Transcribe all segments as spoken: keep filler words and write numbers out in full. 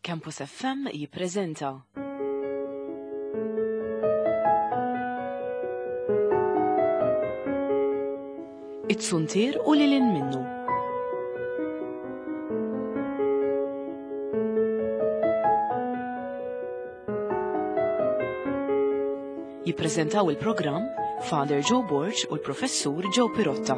Campus F M jippreżenta. It-suntir u lilin minnu. Jippreżentaw il-programm Father Joe Borch u l-Professur Joe Pirotta.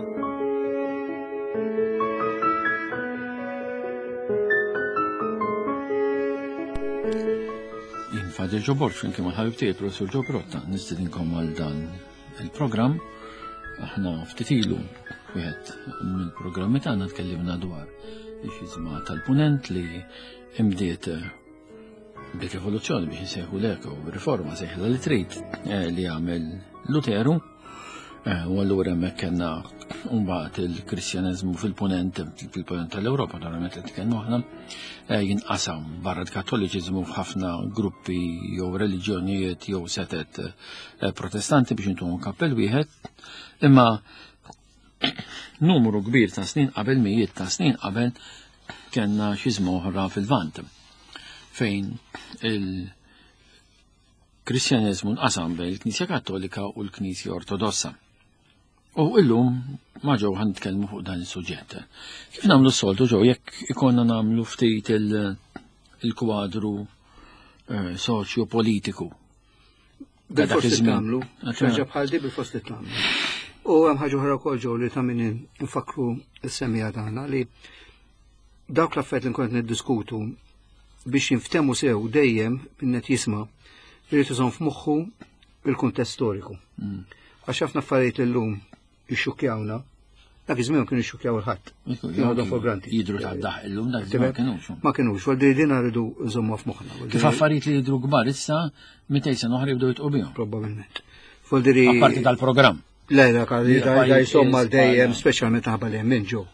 Father Joe Borch, finke ma' ħabib tiegħi Professur Joe Pirotta, nistidinkom għal dan il-programm. Aħna ftit ilu wieħed mill-programmi tagħna tkellimna dwar ix-xiżma tal-punent li imdiet b'dik evoluzzjoni biex isejħu lek u riforma sejħla li trid li jagħmel Luteru. U allura hemmhekk kellna mbagħad il-Kristjaneżmu fil-punent fil-punent tal-Ewropa naturalment qed nitkellmu aħna jinqasam barra l-Kattoliċiżmu f'ħafna gruppi jew reliġjonijiet jew setet protestanti biex intuhom kappell wieħed, imma numru kbir ta' snin qabel mijiet ta' snin qabel kellna xiżma oħra fil-Lvant fejn il-Kristjaneżmu nqasam bejn il-Knisja Kattolika u l-Knisja Ortodossa. U illum ma ġew ħan nitkellmu fuq dan is-suġġett. Kif nagħmlu s-soltu ġew jekk ikonna nagħmlu ftit il-kwadru soċjo-politiku. Bil-fost nagħmlu, ħaġa bħal di bil-fost nagħmlu. U hemm ħaġa oħra wkoll ġew li ta' min infakru s-semmija tagħna li dawk l-affarijiet li nkun qed niddiskutu biex jinftehmu sew dejjem min qed jisma' irid iżomm f'moħħu il-kuntest storiku. Għax ħafna affarijiet illum jixxukjawna, dak iż-żmien kienu jixxukjaw il-ħadd. Jgħodu for granted. Jidru tad-daħ illum dak ma kinux. Ma kinux, għal din rridu nżommu f'moħħna. Kif affarijiet li jidru kbar issa mitej sena oħra jibdew jitqu bihom. Probabbilment. Apparti tal-programm. Le, dak da jsomma dejjem speċjalment ħabel hemm minn ġew.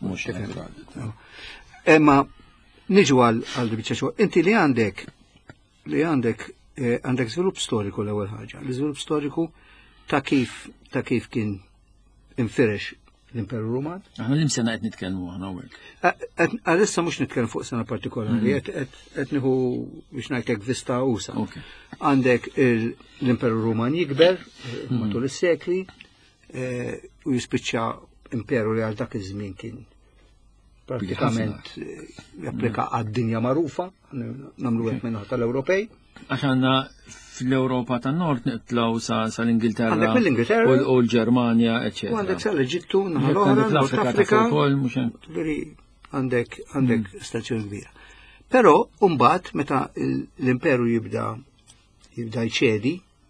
Imma niġu għal biċċa xogħol. Inti li għandek li għandek għandek żvilupp storiku l-ewwel ħaġa. L-iżvilupp storiku ta' kif ta' kif kien infirex l-Imperu Ruman. Aħna l-imsena qed nitkellmu aħna hawnhekk. Għalissa mhux nitkellem fuq sena partikolari, qed nieħu biex ngħidlek vista usa. Għandek l-Imperu Ruman jikber matul is-sekli u jispiċċa imperu li għal dak iż-żmien kien pratikament japplika għad-dinja magħrufa, nagħmlu hekk minn tal-Ewropej. Għax għandna fl-Ewropa tan-Nord nitlaw sal-Ingilterra u l-Ġermanja, eċetera. U għandek sal-Eġittu, naħal-oħra, l-Afrika wkoll mhux hemm. Għandek għandek stazzjoni kbira. Però mbagħad meta l-imperu jibda jibda jċedi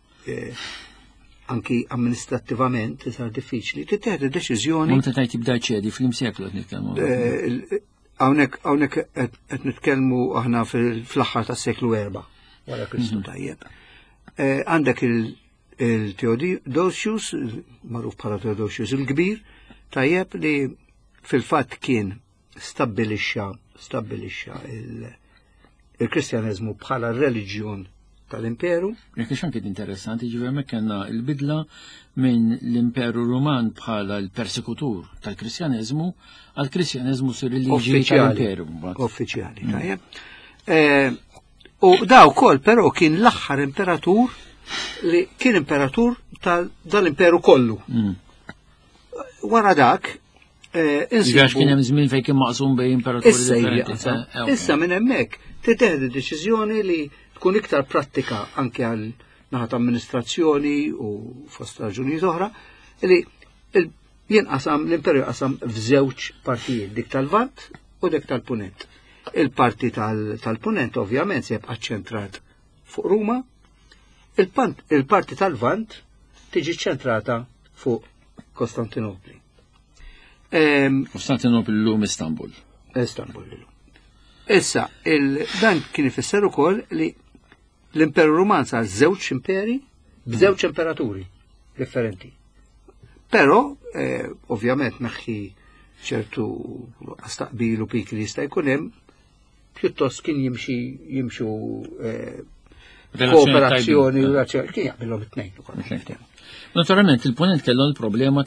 anki amministrattivament sar diffiċli, titteħed deċiżjoni. Meta tajt jibda jċedi fl-imseklu qed nitkellmu. Hawnhekk hawnhekk qed nitkellmu aħna fl-aħħar tas-seklu erba' wara Kristu tajjeb. Għandek il-Theodosius, magħruf bħala Theodosius il-Kbir, tajjeb li fil-fatt kien stabbilixxa stabbilixxa il-Kristjaneżmu bħala reliġjon tal-Imperu. Jekk xan kien interessanti, ġifier hemmhekk kellna l-bidla minn l-Imperu Ruman bħala l-persekutur tal-Kristjaneżmu għal Kristjaneżmu sur il-liġi tal-Imperu. Uffiċjali, tajjeb. U daw kol però kien l-aħħar imperatur li kien imperatur tal-imperu kollu. Wara dak Għax kien hemm żmien fejn kien maqsum bejn imperaturi differenti. Issa minn hemmhekk titeħed deċiżjoni li tkun iktar prattika anke għal naħat amministrazzjoni u fost raġunijiet oħra li jinqasam l-imperu jinqasam f'żewġ partijiet, dik tal-Vant u dik tal-Punent. Il-parti tal-Punent ovvjament se jibqa' ċentrat fuq Ruma, il-parti tal-Vant tiġi ċentrata fuq Kostantinopli. Kostantinopli llum Istanbul. Istanbul llum. Issa, dan kien ifisser ukoll li l-Imperu Ruman sar żewġ imperi b'żewġ imperaturi differenti. Però ovvjament meħħi ċertu astaqbil u pik li jista' jkun hemm pjuttost kien jimxi jimxu kooperazzjoni u kien jaqbilhom it-tnejn. Naturalment il-Punent kellhom il-problema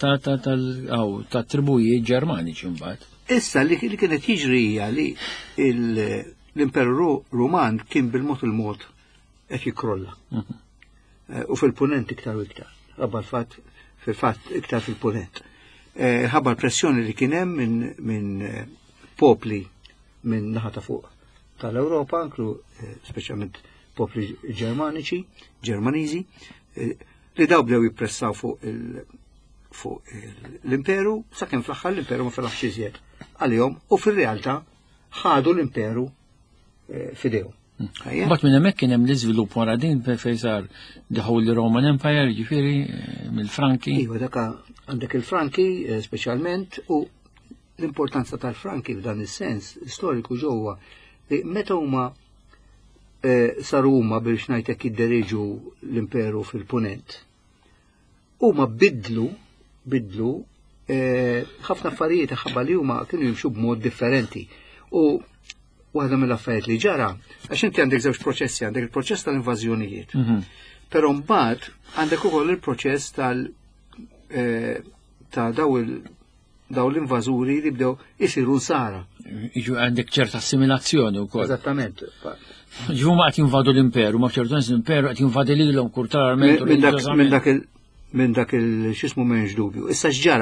ta' tribujiet Ġermaniċi mbagħad. Issa li kienet jiġri hija li l-Imperu Ruman kien bil-mod il-mod qed jikrolla. U fil-punent iktar u iktar. Ħabba l-fatt fil-fatt iktar fil-punent. Ħabba l-pressjoni li kien hemm minn min popli minn naħa ta' fuq tal-Ewropa, inklu speċjalment popli Ġermaniċi, Ġermaniżi, li daw bdew jippressaw fuq il- fuq l-imperu, sakemm fl-aħħar l-imperu ma felaħx iżjed għalihom u fir-realtà ħadu l-imperu fidejhom. Mbagħad minn hemmhekk kien hemm l-iżvilupp wara din fejn sar the Holy Roman Empire, jiġifieri mill-Franki. Iva dak għandek il-Franki speċjalment u l-importanza tal-Franki f'dan is-sens storiku ġewwa li meta huma saru huma biex ngħidlek jiddereġu l-imperu fil-punent. Huma bidlu bidlu ħafna affarijiet ħabba li huma kienu jimxu b'mod differenti. U waħda mill-affarijiet li ġara, għax inti għandek żewġ proċessi, għandek il-proċess tal-invażjonijiet. Però mbagħad għandek ukoll il-proċess tal ta' daw daw l-invażuri li bdew isiru nsara. Jiġu għandek ċerta assimilazzjoni wkoll. Eżattament. Ġu ma qed jinvadu l-imperu, ma ċertu l-imperu qed jinvadi lilhom kulturalment. Minn dak il minn dak il-xismu menx dubju. Issa x'ġara.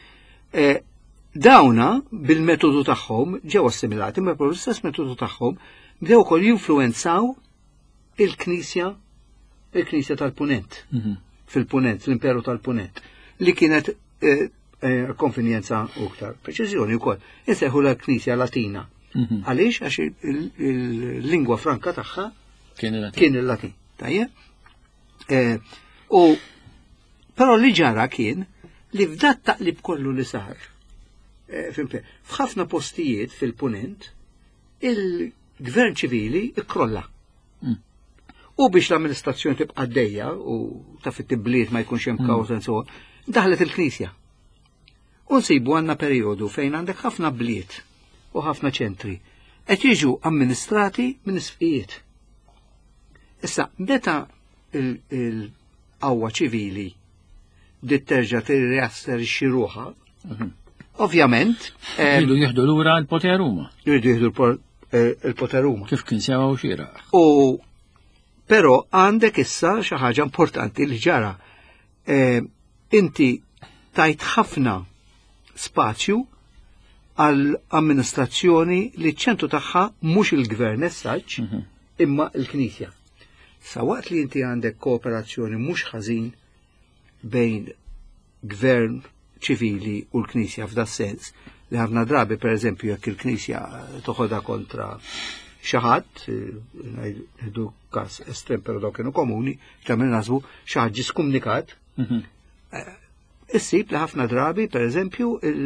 Dawna bil-metodu tagħhom ġew assimilati, ma bl-istess metodu tagħhom bdew ukoll jinfluwenzaw il-Knisja il-Knisja tal-Punent. Fil-Punent, l-Imperu tal-Punent, li kienet konvenjenza u aktar preċiżjoni wkoll. Inseħħu l-Knisja Latina. Għaliex għax il-lingwa franka tagħha kien il-Latin. Tajjeb? U però li ġara kien li f'dat taqlib kollu li sar. F'ħafna postijiet fil-punent il-gvern ċivili ikkrolla. U biex l-amministrazzjoni tibqa' għaddejja u ta' fit-tibbliet ma jkunx hemm kaws so, daħlet il-Knisja. U nsibu għandna perjodu fejn għandek ħafna bliet u ħafna ċentri qed jiġu amministrati minn isfijiet. Issa meta il-qawwa ċivili dit terġa' tirreasser xiruha, ovvjament jridu jieħdu lura l-poter huma. Jridu jieħdu l-poter huma. Kif kien sewa u xieraq. U però għandek issa xi ħaġa importanti li ġara. Inti tajt ħafna spazju għall amministrazzjoni li ċ-ċentru tagħha mhux il-gvern essaġġ imma l-Knisja. Sa waqt li inti għandek kooperazzjoni mhux ħażin bejn gvern ċivili u l-Knisja f'da sens li ħafna drabi pereżempju jekk il-Knisja toħodha kontra xi ħadd, ngħidu każ estrem però dawk kienu komuni, tagħmel naħsbu xi ħadd ġie skomunikat. Issib li ħafna drabi pereżempju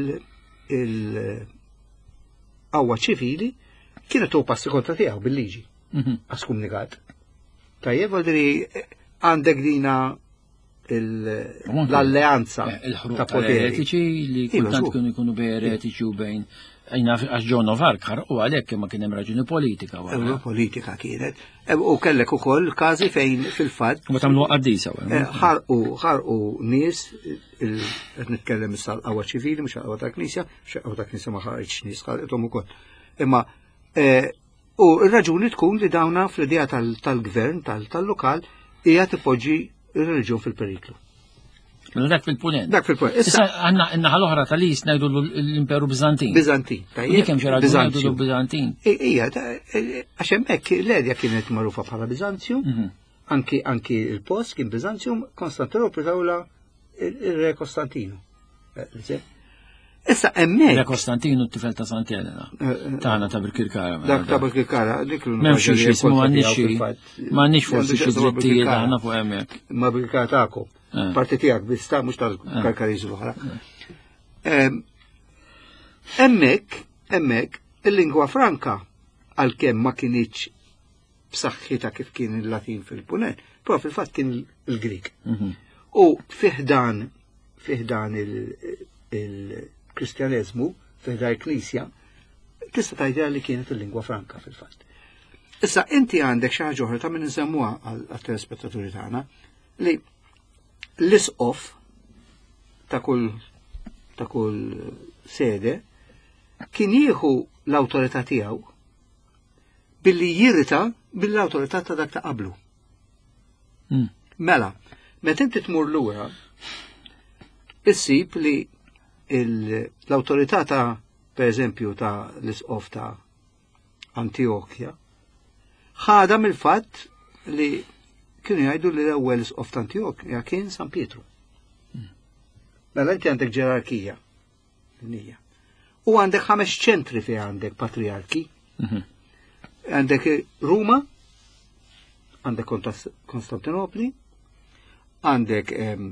il-qawwa ċivili kienet tu passi kontra tiegħu bil-liġi għas komunikat. Tajjeb għaldri għandek dina l-alleanza ta' poteri li kultant kienu jkunu bej eretiċi u bejn għax Joan of Arc u għalhekk ma kien hemm raġuni politika wara. Politika kienet. U kellek ukoll każi fejn fil-fatt ma tagħmlu qaddisa ħarqu ħarqu nies qed nitkellem issa l-qawwa ċivili mhux qawwa tal-Knisja, qawwa tal-Knisja ma ħarqitx nies ħarqithom ukoll. Imma u r-raġuni tkun li dawna fl-idea tal-gvern tal-lokal hija tipoġġi il-reġjun fil-periklu. Dak fil-punent. Dak fil-punent. Issa għandna n-naħa l-oħra tal-Is ngħidu l-Imperu Bizantin. Bizantin. Dik hemm xi raġuni ngħidu Bizantin. Ija, għax hemmhekk l-Edja kienet magħrufa bħala Bizantium, anki anki l-post kien Bizantium, Konstantinopoli tawla il-Re Kostantinu. Issa hemmhekk. Re Kostantinu t-tifel ta' Sant'Elena. Tagħna ta' Birkirkara. Dak ta' Birkirkara, dik m'hemm xi xismu m'għandniex m'għandniex forsi xi drittijiet aħna fuq hemmhekk. Ma Birkirkara tagħkom. Parti tiegħek biss ta' mhux tal-Karkariżu l-oħra. Hemmhekk, hemmhekk il-lingwa franka għalkemm ma kienx b'saħħitha kif kien il-Latin fil-Punent, però fil-fatt kien il-Grik. U fiħdan fiħdan il- kristjaneżmu fiħda l-Knisja tista' tgħidha li kienet il-lingwa franka fil-fatt. Issa inti għandek xi ħaġa oħra ta' min insemmuha għat-telespettaturi tagħna li l-isqof ta' kull ta' kull sede kien jieħu l-awtorità tiegħu billi jirita bil-awtorità ta' dak ta' qablu. Mela, meta inti tmur lura, issib li l-awtorità ta' per eżempju ta' l-isqof ta' Antiochja ħadha mill-fatt li kienu jgħidu li l-ewwel isqof ta' Antiochja kien San Pietru. Mela inti għandek ġerarkija. U għandek ħames ċentri fi għandek patriarki. Għandek Ruma, għandek Konstantinopli, għandek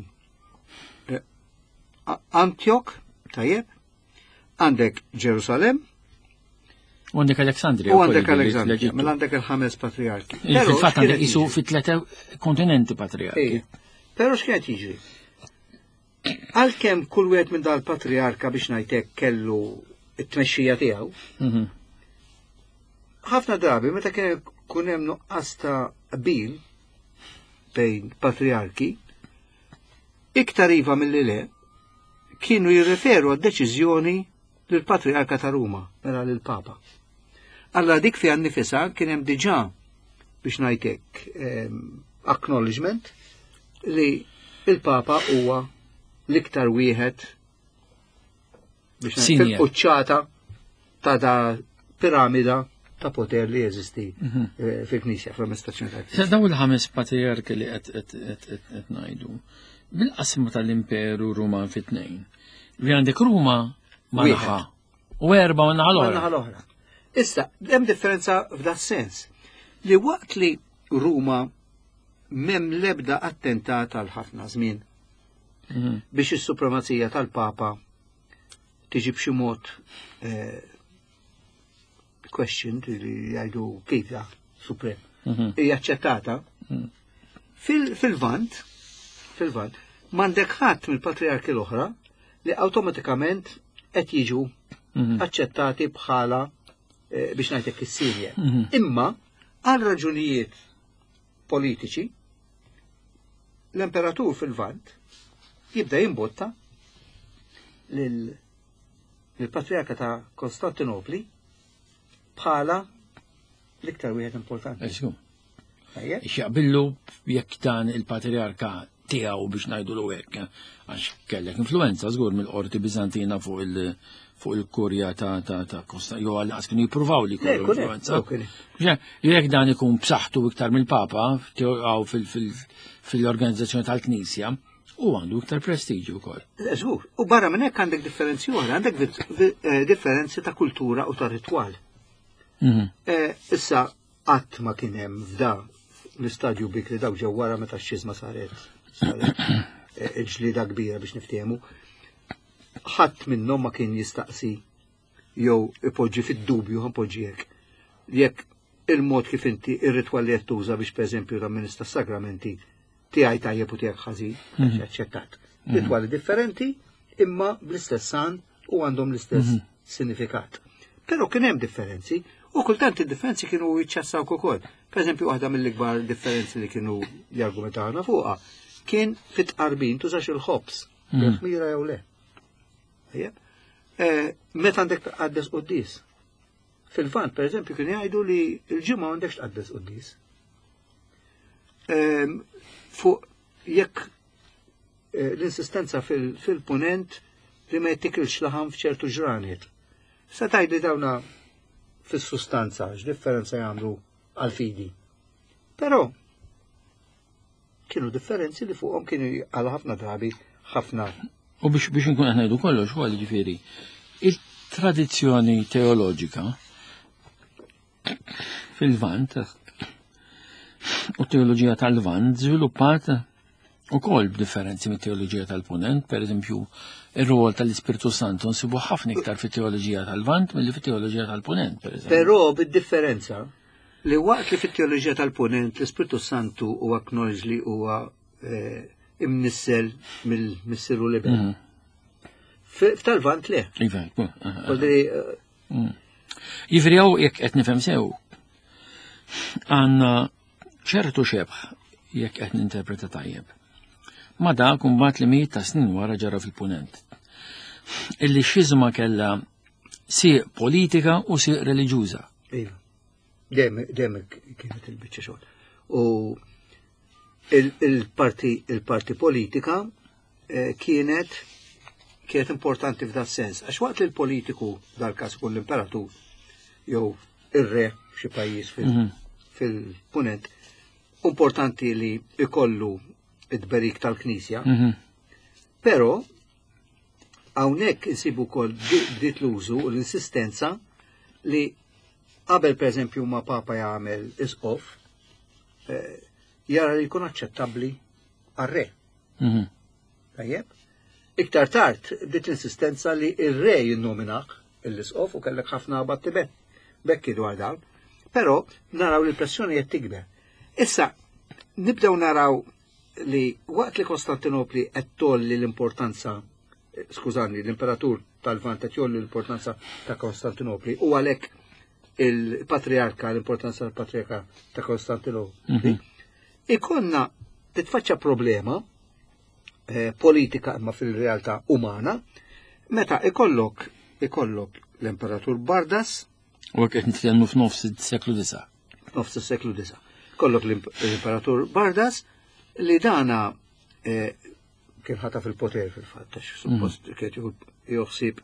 Antioch, tajjeb, għandek Ġerusalem, u għandek Aleksandria. U għandek Aleksandria, mela għandek il-ħames patriarki. Fil-fatt għandek isu fit-tleta kontinenti patriarki. Però x'kienet jiġri? Għalkemm kull wieħed minn dal-patriarka biex ngħidlek kellu t-tmexxija tiegħu, ħafna drabi meta kien kun hemm nuqqas ta' qbil bejn patriarki, iktar iva milli le, kienu jirreferu għad-deċiżjoni lill-patriarka ta' Ruma, mela lill-Papa. Alla dik fi għannifisa kien hemm diġà biex ngħidlek acknowledgement li il-Papa huwa l-iktar wieħed biex fil-quċċata ta' da piramida ta' poter li jeżisti fil-Knisja, fl-amministrazzjoni tal-Knisja. Daw il-ħames patriarki li qed ngħidu bil-qasma tal-Imperu Ruman fit-tnejn. Li għandek Ruma ma' naħa u erba' ma' naħa l-oħra. Issa, hemm differenza f'da sens li waqt li Ruma m'hemm l-ebda attentat għal ħafna żmien biex is-supremazija tal-Papa tiġi b'xi mod questioned li jgħidu kif da suprem. Hija aċċettata. Fil-Vant, fil-Vant, m'għandek ħadd mill-patriarki l-oħra li awtomatikament qed jiġu aċċettati bħala biex ngħidlek is-Sirja. Imma għal raġunijiet politiċi l-imperatur fil-Vant jibda jimbotta lill-patriarka ta' Konstantinopli bħala l-iktar wieħed importanti. X'jaqbillu jekk dan il-patriarka tiegħu biex ngħidulu hekk għax kellek influenza żgur mill-qorti Biżantina fuq il- fuq il-Kurja ta' ta' ta' Kosta, jew għal kienu jippruvaw li jkunu influenza. Jekk dan ikun b'saħħtu iktar mill-Papa għaw fil-organizzazzjoni tal-Knisja, u għandu iktar prestiġju wkoll. Żgur, u barra minn hekk għandek differenzi oħra, għandek differenzi ta' kultura u ta' ritwal. Issa qatt ma kien hemm f'da l-istadju bikri dawk ġew wara meta x-xizma saret ġlieda kbira biex niftehmu. Ħadd minnhom ma kien jistaqsi jew ipoġġi fid-dubju ħanpoġġi hekk. Jekk il-mod kif inti ir-ritwal li qed tuża biex pereżempju tamministra s-sagramenti tiegħi tajjeb u tiegħek ħażin, aċċettat. Ritwali differenti imma bl-istess san u għandhom l-istess sinifikat. Però kien hemm differenzi u kultant id-differenzi kienu jiċċassaw ukoll. Pereżempju waħda mill-ikbar differenzi li kienu jargumentawna fuqha kien fit-tqarbin tużax il-ħobs, mira jew le. Meta għandek tqaddes qudies. Fil-Vant, pereżempju, kien jgħidu li l-ġimgħa m'għandekx tqaddes qudies. Fuq jekk l-insistenza fil-punent li ma jittikilx laħam f'ċertu ġranet. Se tgħidli dawna fis-sustanza x'differenza jagħmlu għal-fidi. Però kienu differenzi li fuqhom kienu għal ħafna drabi ħafna. U biex biex nkun qed ngħidu kollox huwa jiġifieri il-tradizzjoni teoloġika fil-Vant u teoloġija tal-Vant żviluppat ukoll b'differenzi mit-teoloġija tal-Punent, pereżempju ir-rol tal-Ispirtu Santu nsibu ħafna iktar fit-teoloġija tal-Vant milli fit-teoloġija tal-Punent, pereżempju. Però bid-differenza li waqt li fit-teoloġija tal-Punent l-Ispirtu Santu huwa acknowledge li huwa imnissel mill-Missieru Liber. F'tal-Vant le. Jifri hawn jekk qed nifhem sew għandna ċertu xebħ jekk qed ninterpreta tajjeb. Ma dak imbagħad li mijiet ta' snin wara ġara fil-Punent. Illi x-xizma kellha sieq politika u sieq reliġjuża. Dejjem kienet il-biċċa xogħol. U il-parti il-parti politika kienet kienet importanti f'da sens. Għax waqt li l-politiku dal-każ ikun l-imperatur jew ir-re f'xi pajjiż fil-punent, importanti li ikollu id-berik tal-Knisja, però hawnhekk insibu wkoll bdiet l-użu u l-insistenza li qabel pereżempju ma Papa jagħmel isqof jara li jkun aċċettabbli għar-re. Tajjeb? Iktar tard bdiet l-insistenza li ir-re jinnominak l-isqof u kellek ħafna battibet bekki dwar dan, però naraw li l-pressjoni qed tikber. Issa nibdew naraw li waqt li Kostantinopli qed tolli l-importanza, skużani, l-imperatur tal-Lvant qed jolli l-importanza ta' Kostantinopli u għalhekk il-patriarka, l-importanza tal-patriarka ta' Kostantinopli, ikonna titfaċċa problema politika imma fil-realtà umana meta ikollok ikollok l-imperatur Bardas u qed nitkellmu f'nofs is-seklu disa'. Nofs is-seklu disa'. Kollok l-imperatur Bardas li dana kien ħata fil-poter fil-fatt, suppost kien joħsib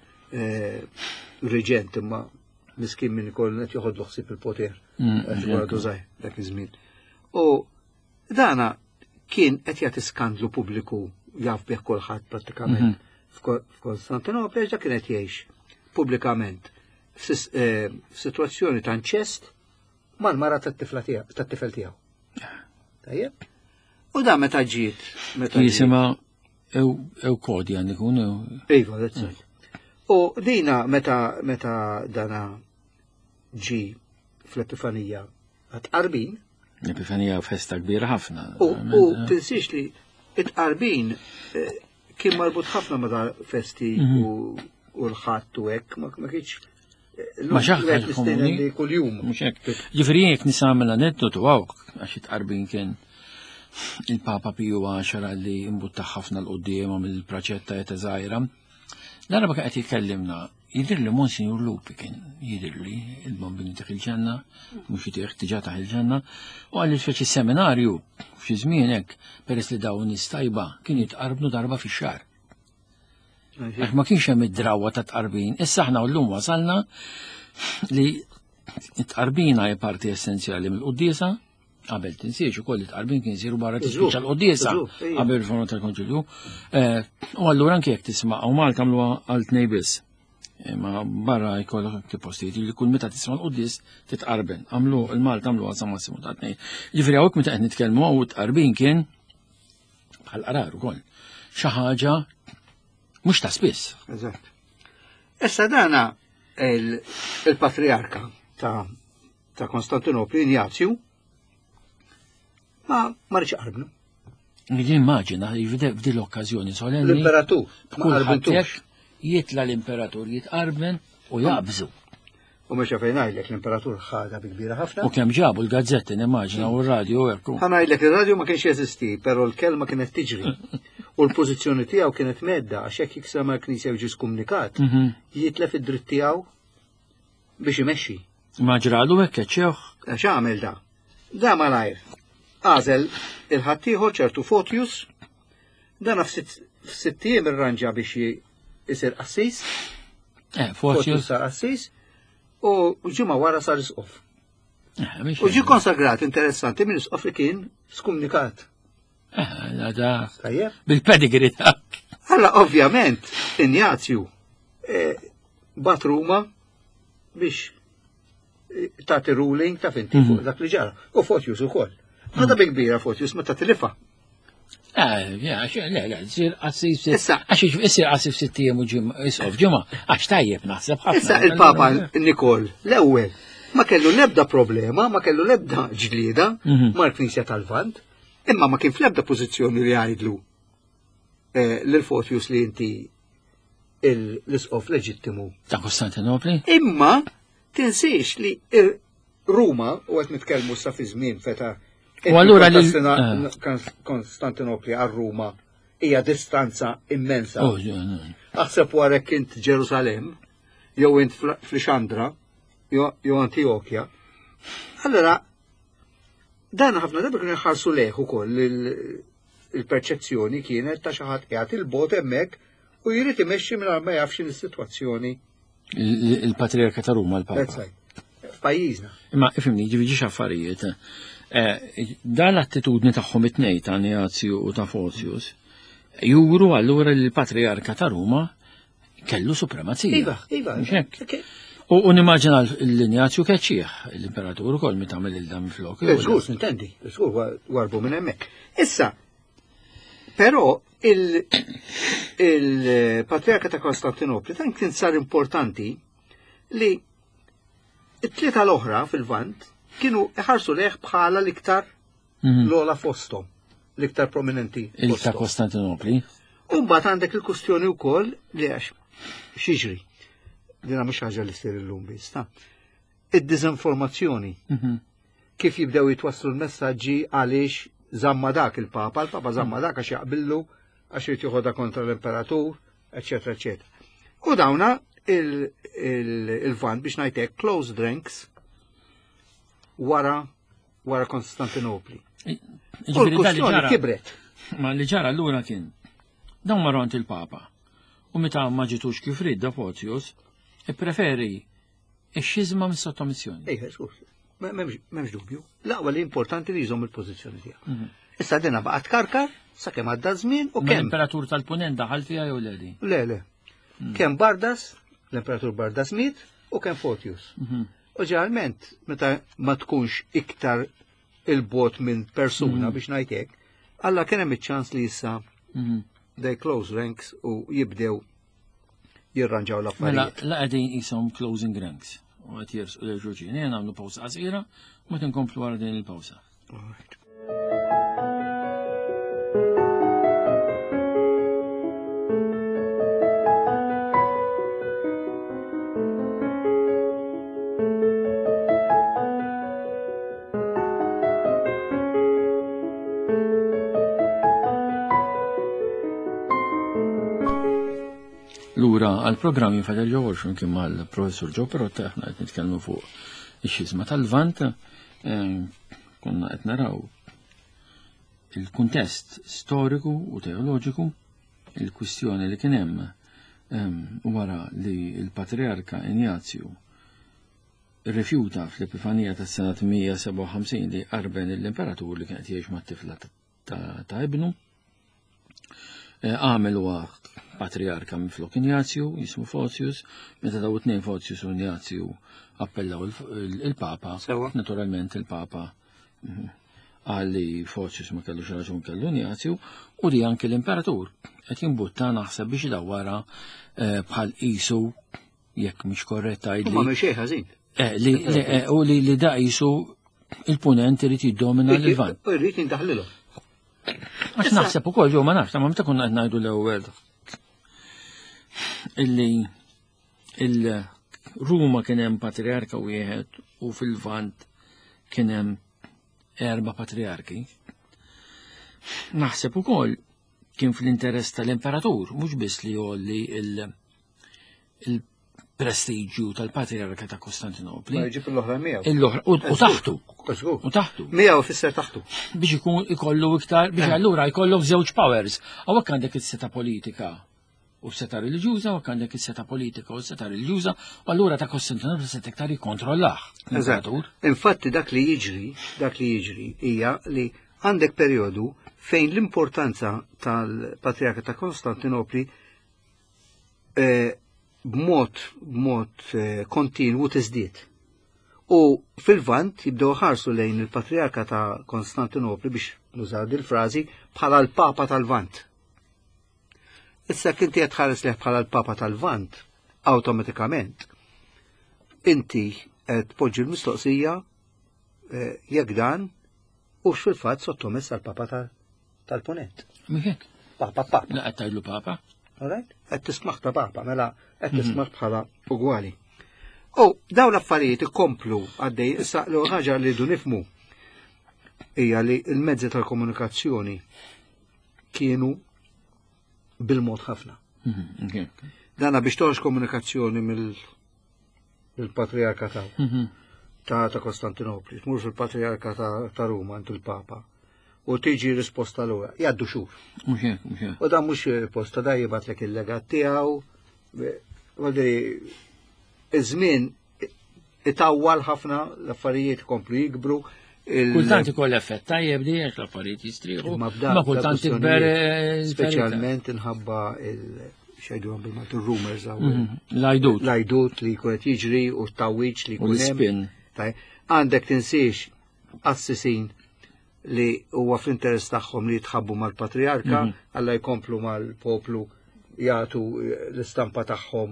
reġent imma miskin minn ikoll qed joħodlu ħsieb il-poter għax għadu żgħir dak iż-żmien. U dana kien qed jagħti skandlu pubbliku jaf bih kulħadd prattikament f'Kostantinopla ġa kien qed jgħix pubblikament f'sitwazzjoni ta' inċest mal-mara tat-tifel tiegħu. Tajjeb? U da meta ġiet. Jisimha Ewkodja ikun. Iva, that's right. U dina meta meta dana ġi fl-Epifanija għat-qarbin. L-Epifanija festa kbira ħafna. U tinsiex li it-qarbin kien marbut ħafna ma festi u l-ħadd u hekk ma kienx. Ma xaħħa komuni kuljum. Ġifieri jekk nisamela nettu għaw għax it-qarbin kien il-Papa Piju għaxar li imbuttaħ ħafna l-qudiem mill-praċetta jeta żgħira. Darba qed jitkellimna, jidir li Monsignor Lupi kien jidir li il-bombini taħ il-ġenna, mhux jitieħ tiġa taħ il-ġenna, u għalli feċi seminarju f'xi żmien hekk peress li dawn nistajba kien jitqarbnu darba fix-xahar. Għax ma kienx hemm id-drawwa ta' tqarbin, issa aħna llum wasalna li t-tqarbina hija parti essenzjali mill-quddiesa. Qabel tinsiex ukoll it-tqarbin kien isiru barra tispiċċa l-quddiesa qabel il-riforma tal-Konċilju. U allura anke jekk tisma' hawn Malta għamluha għal tnejn biss. Ma barra jkollok postijiet li kull meta tisma' l-quddies titqarben. Għamlu l-Malta għamluha sa massimu ta' tnejn. Ġifieri hawnhekk meta qed nitkellmu hawn it-tqarbin kien bħal qarar ukoll. Xi ħaġa mhux ta' spiss. Eżatt. Issa dana il-patriarka ta' Kostantinopli Ignazju ma marriċ qarbnu. Nidi immaġina, f'di l-okkazjoni solenni. L-imperatur, ma qarbintux. Jitla l-imperatur jitqarben u jaqbżu. U meċa fejn għajlek l-imperatur ħada bi kbira ħafna. U kemm ġabu l-gazzetti nimmaġina u r-radio ekku. Ħanajlek il-radio ma kienx jeżisti, però l-kelma kienet tiġri. U l-pożizzjoni tiegħu kienet medda għax hekk jiksema l-Knisja jiġi skomunikat. Jitlef id-dritt tiegħu biex imexxi. Ma ġralu hekk ċeħ. Għax għamel da. Da malajr. Għażel il-ħaddieħor ċertu Fotius, dan f'sittiem irranġa biex jisir qassis. Eh, Fotius sar qassis u ġimgħa wara sar isqof. U ġi konsagrat interessanti minn isqof li kien skomunikat. Eh, da. Tajjeb. Bil-pedigree tak. Alla ovvjament Ignazju bat Ruma biex tagħti ruling ta' finti fuq dak li ġara. U Fotius ukoll. Għada bi kbira Fotius ma ta' tilifa. Eh, ja, le, le, zir qasif għax isir qasif sittijiem u ġimma, isqof ġimma, għax tajjeb naħseb ħafna. Issa il-Papa Nikol, l-ewwel, ma kellu lebda problema, ma kellu lebda ġlieda ma' l-Knisja tal-Lvant, imma ma kien fl-ebda pożizzjoni li jgħidlu l-Fotius li inti l-isqof leġittimu. Ta' Kostantinopli? Imma tinsiex li Ruma, u għet nitkellmu sa' fi żmien feta U allura li Kostantinopli għal Ruma hija distanza immensa. Aħseb warek int Ġerusalem, jew int fl-Xandra, jew Antiochja, Allora, dan ħafna drabi kienu jħarsu leħ ukoll il-perċezzjoni kienet ta' xi ħadd qiegħed il-bot hemmhekk u jrid imexxi mingħajr ma jafx is-sitwazzjoni. Il-Patriarka ta' Ruma l-Papa. F'pajjiżna. Imma ifhimni, ġifieri x'affarijiet. Dan l-attitudni tagħhom it-tnejn ta' Ignazju u ta' Photius juru allura li l-Patriarka ta' Ruma kellu supremazija. Iva, iva. U nimmaġina l-Ignazju keċċieħ, l-Imperatur ukoll mi tagħmel il-dam flok. Żgur, nintendi, żgur warbu minn hemmhekk. Issa, però il-Patriarka ta' Kostantinopli tan kien sar importanti li it-tlieta l-oħra fil-Vant kienu iħarsu leħ bħala l-iktar l-ola fostom, l-iktar prominenti. Il-ta' Kostantinopli. U mbagħad għandek il-kustjoni wkoll li għax xiġri. Dina mhux ħaġa li ssir illum biss, ta' id-diżinformazzjoni. Kif jibdew jitwasslu l-messaġġi għaliex żamma dak il-Papa, l-Papa żamma dak għax jaqbillu għax irid joħodha kontra l-Imperatur, eċetera, eċetera. U dawna il-Vant biex ngħidlek closed ranks wara wara Konstantinopli. U l-kustjoni kibret. Ma li ġara allura kien dawn marront il-Papa. U meta ma ġitux kif ridda Photius, preferi ix-xizma mis sottomissjoni. Ejja, żgur. M'hemmx dubju. L-aqwa li importanti li jżomm il-pożizzjoni tiegħu. Issa dinha baqgħet karkar sakemm għadda żmien u kemm. L-Imperatur tal-Punent daħal fiha jew le di? Le, le. Kemm Bardas, l-Imperatur Bardas miet u kemm Photius. U ġeneralment meta ma tkunx iktar il-bot minn persuna biex ngħidlek, alla kien hemm iċ-ċans li issa they close ranks u jibdew jirranġaw l-affarijiet. Mela qegħdin qishom closing ranks. U qed jersqu l-ġuġin. Jien nagħmlu pawsa qasira u meta nkomplu wara din il-pawsa. Lura għal-programm jinfadel ġo għorxun kien mal-professur Joe Perotta, aħna qed nitkellmu fuq ix-xizma tal-Vant, konna qed naraw il-kuntest storiku u teoloġiku, il-kwistjoni li kien hemm wara li l-Patriarka Ignazju rrifjuta fl-Epifanija tas-sena mija seba' u ħamsin li qarben l-Imperatur li kienet jgħix mat-tifla ta' ibnu. Għamel huwa Patriarka minflok Ignazju, jismu Photius, meta daw it-tnejn Photius u Ignazju appellaw il-Papa, naturalment il-Papa għalli Photius ma kellux raġun kellu Ignazju, u li anke l-Imperatur qed jinbutta naħseb biex dawwara bħal qisu jekk mhix korretta jgħidli. Ma xejn ħażin. U li da qisu il-punent irid jiddomina l-Vant. Irrid jindaħlilhom. Għax naħseb ukoll ġew ma nafx, ma meta konna qed ngħidu l-ewwel illi il-Ruma kien hemm patriarka wieħed u fil-Vant kien hemm erba' patriarki. Naħseb ukoll kien fl-interess tal-Imperatur, mhux biss li jolli il-prestiġju tal-Patriarka ta' Kostantinopli. Ma jġib l-oħra miegħu. U taħtu. U taħtu. Miegħu fisser taħtu. Biex ikun ikollu iktar, biex allura jkollok żewġ powers. Hawnhekk għandek is-seta politika u s-seta reliġjuża, u għandek is-seta politika u s-seta reliġjuża, u allura ta' Kostantinopli se iktar jikkontrollah. Infatti dak li jiġri, dak li jiġri hija li għandek perjodu fejn l-importanza tal-Patriarka ta' Kostantinopli b'mod b'mod kontinwu tiżdied. U fil-Vant jibdew ħarsu lejn il-Patriarka ta' Kostantinopli biex nużaw il-frażi bħala l-Papa tal-Vant. Issa kinti qed tħares leħ bħala l-Papa tal-Vant, awtomatikament inti qed tpoġġi l-mistoqsija jekk dan u fil-fatt sottomess għall-Papa tal-Punent. Mihek. Papa Papa. La qed tgħidlu Papa? Alright? Qed tismaħ ta' Papa, mela qed tismaħ bħala ugwali. U dawn l-affarijiet ikomplu għaddej issa l ħaġa li du nifmu hija li l-mezzi tal-komunikazzjoni kienu bil-mod ħafna. Dana biex toħx komunikazzjoni mill-patriarka taw. ta' ta' Kostantinopli, tmur fil-Patriarka ta' Ruma għand il-Papa. U tiġi risposta l-ura, jaddu xhur. Mhux hekk, mhux hekk. U dan mhux risposta da jibatlek il-legat tiegħu. Għadri, iż-żmien itawwal ħafna l-affarijiet komplu jikbru. Kultant ikoll effett tajjeb li għax l-affarijiet jistrieħu. Ma kultant tikber. Speċjalment inħabba xejdu għan bil-mat il-rumors L-ajdut. L-ajdut li kunet jiġri u t-tawwiċ li kunet. L-spin. Għandek tinsiex assisin li huwa fl-interess tagħhom li jitħabbu mal-patriarka, alla jkomplu mal-poplu jagħtu l-istampa tagħhom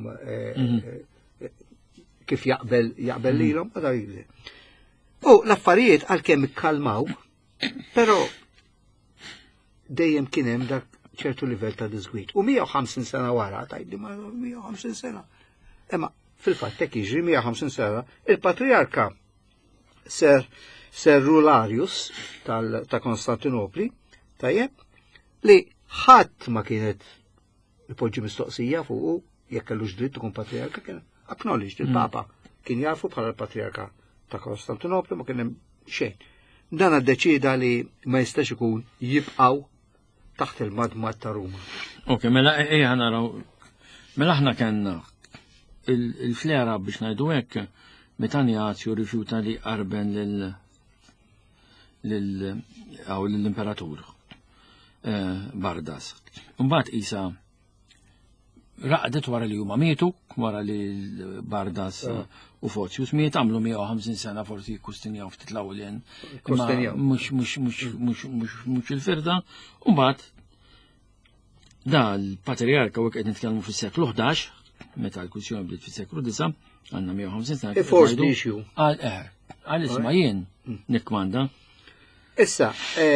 kif jaqbel jaqbel lilhom. U l-affarijiet għalkemm ikkalmaw, però dejjem kien hemm dak ċertu livell ta' disgwit. U mija u ħamsin sena wara, tajdi ma mija u ħamsin sena. Imma fil-fatt hekk jiġri mija u ħamsin sena, il-patriarka Ser Ser Rularius ta' Konstantinopli, tajjeb, li ħadd ma kienet ipoġġi mistoqsija fuq jekk kellux dritt ikun patriarka, kien acknowledged il-Papa kien jafu bħala l-patriarka ta' Konstantinopli ma kien hemm xejn. Dan addeċida li ma jistax ikun jibqgħu taħt il-madmad ta' Ruma. Ok, mela ejja naraw, mela aħna kellna il-flera biex ngħidu hekk meta Ignazio rifjuta li qarben lil lil aw lill-imperatur Bardas. Mbagħad isa raqdet wara li huma mietu, wara li Bardas u Photius miet għamlu mija u ħamsin sena forsi Kustinjaw ftit l-ewwelien. Mhux mhux mhux mhux il-firda, u mbagħad da l-patriarka u qed nitkellmu fis-seklu ħdax, meta l-kwistjoni bdiet fis-seklu disa', għandna mija u ħamsin sena. Force issue. Għal eh, għal isma' jien nikkmanda. Issa,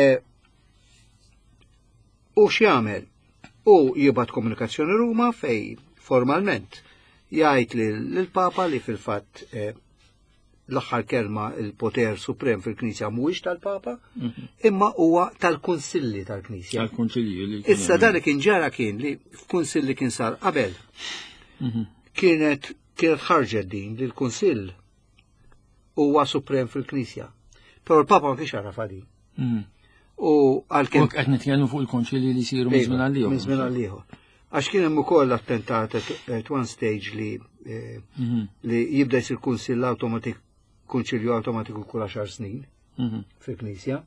u x'jagħmel? U jibgħat komunikazzjoni Ruma fej formalment jgħid lill-Papa li fil-fatt l-aħħar kelma il-poter suprem fil-Knisja mhuwiex tal-Papa, imma huwa tal-Kunsilli tal-Knisja. Tal-Kunsilli. Issa dan li kien ġara kien li f'Kunsilli kien sar qabel. Kienet kienet ħarġet din li l-Kunsill huwa suprem fil-Knisja. Però l-Papa ma kienx jaraf din. U għalkemm qed nitkellmu fuq il-konċilji li jsiru minn żmien għal ieħor. Minn żmien għal ieħor. Għax kien hemm ukoll attentat at one stage li li jibda jsir kunsill awtomatik kunċilju awtomatiku kull għaxar snin fil-Knisja.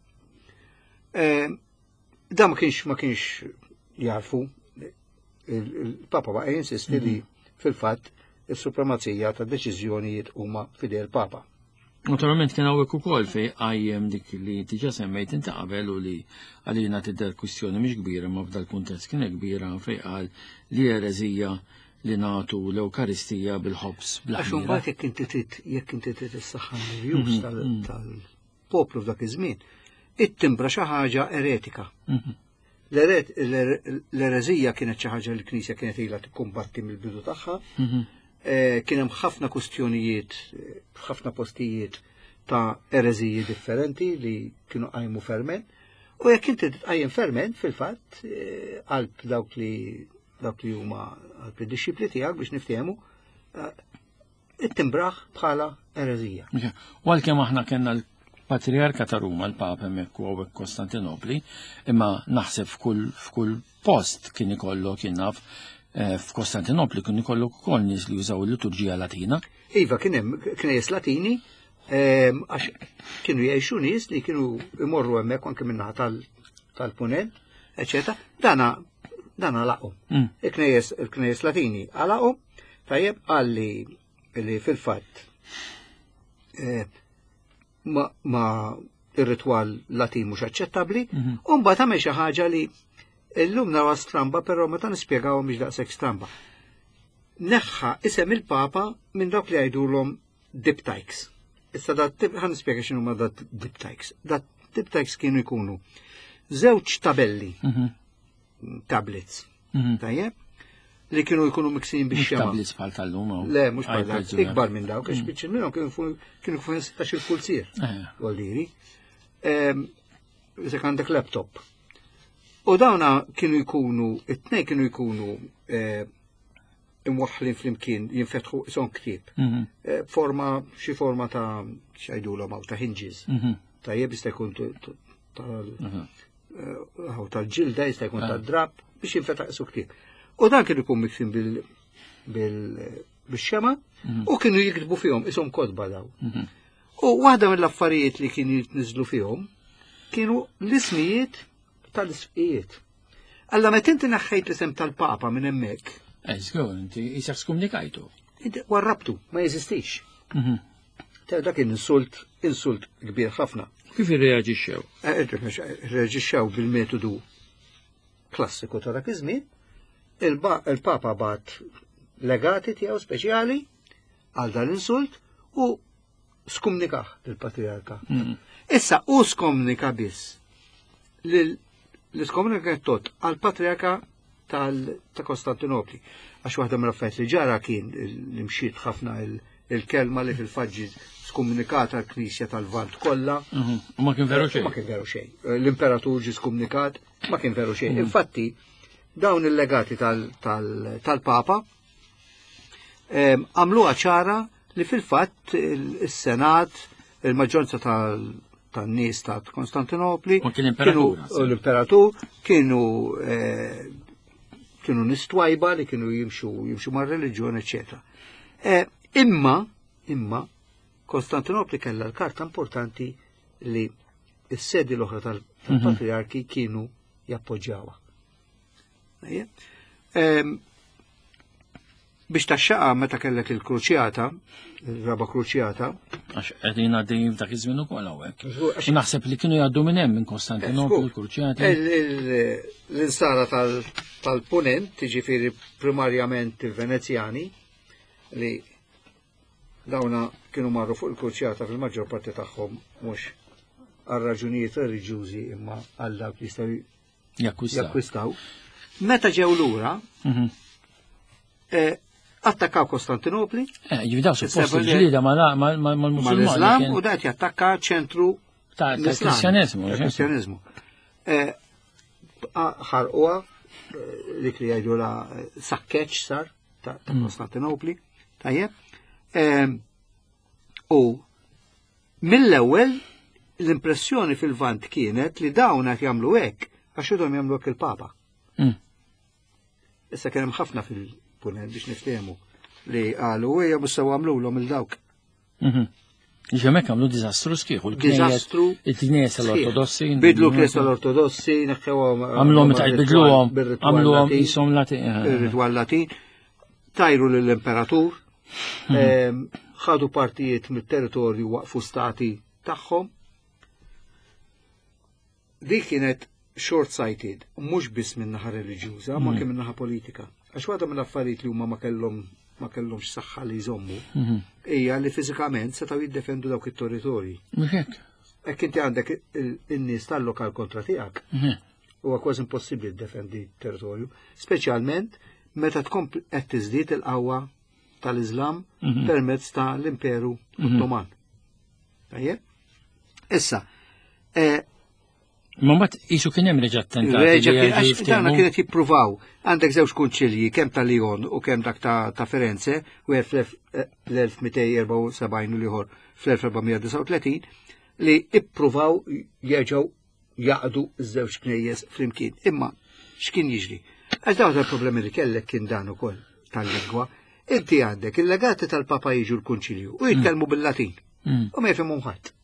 Da ma kienx ma kienx jarfu. Il-Papa baqa' jinsisti li fil-fatt is-supremazija ta' deċiżjonijiet huma fidej il-Papa. Naturalment kien hawnhekk ukoll fejn għajjem dik li diġà semmejt inti qabel u li għalina tidher kwistjoni mhix kbira ma f'dal kuntest kien kbira fejn qal li ereżija li nagħtu l-Ewkaristija bil-ħobs bl-ħmira. Għax imbagħad jekk inti trid jekk inti trid issaħħan il-jus tal-poplu f'dak iż-żmien, ittimbra xi ħaġa eretika. L-ereżija kienet xi ħaġa li l-Knisja kienet ilha tikkumbatti mill-bidu tagħha. Kien hemm ħafna kwistjonijiet, ħafna postijiet ta' ereżiji differenti li kienu qajmu ferment, u jekk inti tqajjem ferment fil-fatt qalb dawk li dawk li huma qalb id-dixxipli tiegħek biex niftehmu ittimbraħ bħala ereżija. U għalkemm aħna kellna l-Patriarka ta' Ruma, l-Papa hemmhekk u hawnhekk Kostantinopli, imma naħseb f'kull f'kull post kien ikollok kien naf f'Kostantinopli kien ikollok ukoll nies li jużaw il-liturġija Latina. Iva, kien hemm knejjes Latini, għax kienu jgħixu nies li kienu imorru hemmhekk anke min-naħa tal-punent, eċetera. Dana dana laqgħu. Il-knejjes Latini għalaqgħu, tajjeb għalli li fil-fatt ma ir-ritwal Latin mhux aċċettabbli, u mbagħad għamel xi ħaġa li illum naraw stramba, però meta nispjegawha mhix daqshekk stramba. Neħħa isem il-Papa minn dawk li jgħidulhom diptychs. Issa dat ħan nispjega x'inhu ma dat diptychs. Dat diptychs kienu jkunu żewġ tabelli, tablets, tajjeb, li kienu jkunu miksin bix-xema. Tablets bħal tal-lum. Le, mhux bħal dak, ikbar minn dawk, għax biċċi minnhom kienu fuq setax-il pulsier. Goldiri. Isek għandek laptop. U dawna kienu jkunu, it-tnej kienu jkunu imwaħħlin flimkien jinfetħu son ktieb. Forma, xi forma ta' xajdulhom hawn ta' hinges. Tajjeb jista' jkun tal-ġilda, jista' jkun tad-drab biex jinfetħ isu ktieb. U dan kien ikun miksin bil-xema u kienu jiktbu fihom ishom kodba daw. U waħda mill-affarijiet li kienu jitniżlu fihom kienu l-ismijiet tal-isqijiet. Alla meta inti naħħejt l-isem tal-Papa minn hemmhekk. Eżgur, inti jisak skomunikajtu. Inti warrabtu, ma jeżistix. Ta' dak insult, insult kbir ħafna. Kif irreaġixxew? Irreaġixxew bil-metodu klassiku ta' dak iż-żmien. Il-Papa bat legati tiegħu speċjali għal dan l-insult u skomunikaħ lill-Patriarka. Issa u skomunika biss l-skomunika tot għal-Patriarka ta' Kostantinopli. Għax waħda mraffajt li ġara kien l-imxiet ħafna il-kelma li fil-faġġi skomunikata l-Knisja tal-Vant kollha. U ma kien veru xejn. Ma kien veru xejn. L-Imperatur ġi skomunikat, ma kien veru xejn. Infatti, dawn il-legati tal-Papa għamluha ċara li fil-fatt il-Senat, il-maġġoranza tan-nies ta' Konstantinopli, l-Imperatur kienu kienu nistwajba li kienu jimxu jimxu mar-reliġjoni, eċetera. Imma, imma, Konstantinopli kellha l-karta importanti li s-sedi l-oħra tal-Patriarki kienu jappoġġjawha. Biex taxxaqa meta kellek il-kruċjata, il-raba kruċjata. Għax qegħdin għaddejjin f'dak iż-żmien ukoll hawnhekk. Naħseb li kienu jgħaddu minn hemm minn Kostantinopli l-kruċjati. L-insara tal-punent, jiġifieri primarjament il-Venezjani, li dawna kienu marru fuq il-kruċjata fil-maġġor parti tagħhom mhux għal raġunijiet reliġjużi imma għal dawk li jistgħu jakkwistaw. Meta ġew lura, attakkaw Kostantinopli. Jibdaw suppost il-ġlida mal-Musulmani. U dat jattakka ċentru tal-Kristjanizmu. Ħarquha dik li jgħidula sakkeċ sar ta' Kostantinopli. Tajjeb. U mill-ewwel l-impressjoni fil-Vant kienet li dawn qed jagħmlu hekk għax idhom jagħmlu hekk il-Papa. Issa kien hemm ħafna fil-punent biex niftehmu li qalu ejja mhux għamlulhom il-dawk. Ġemek għamlu diżastru sħiħ. Diżastru. Il-Kniesa l-Ortodossi. Bidlu Kniesa l-Ortodossi, neħħewhom. Għamluhom bidluhom. Għamluhom qishom Latin. Ir-ritwal Latin. Tajru lill-Imperatur. Ħadu partijiet mit-territorju waqfu stati tagħhom. Dik kienet short-sighted, mhux biss minn naħa reliġjuża, ma kien minn naħa politika. Għax waħda mill-affarijiet li huma ma kellhom ma kellhomx saħħa li jżommu, hija li fiżikament setgħu jiddefendu dawk it-territorji. Hekk. Hekk inti għandek in-nies tal-lokal kontra tiegħek. Huwa kważi impossibbli tiddefendi t-territorju, speċjalment meta tkun qed tiżdied il-qawwa tal-Iżlam permezz tal-Imperu Ottoman. Tajjeb? Issa, ma mbagħad qisu kien hemm reġa' attentati. Dawna kienet jippruvaw għandek żewġ kunċilji kemm ta' Lyon u kemm dak ta' Firenze, wieħed fl-elf mitej erba' u sebgħin u ieħor fl-elf erba'mija disa' u tletin, li ippruvaw jerġgħu jaqdu ż-żewġ knejjes flimkien. Imma x'kien jiġri? Għax dawn il-problemi li kellek kien dan ukoll tal-lingwa. Inti għandek il-legati tal-Papa jiġu l-kunċilju u jitkellmu bil-Latin u ma jifhimhom ħadd.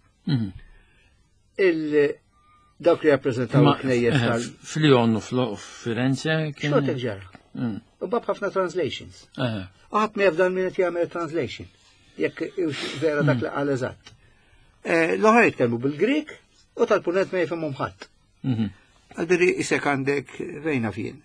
Dawk li rappresentaw il-knejjes tal- F'Lyon u f'Firenze kien. Xortek ġara. U bab ħafna translations. Għat mi jafdan minnet jgħamil translation. Jekk vera dak li għal eżatt. L-oħra jitkellmu bil-Grik u tal-punent ma jifhimhom ħadd. Għaldiri isek għandek vejna fien.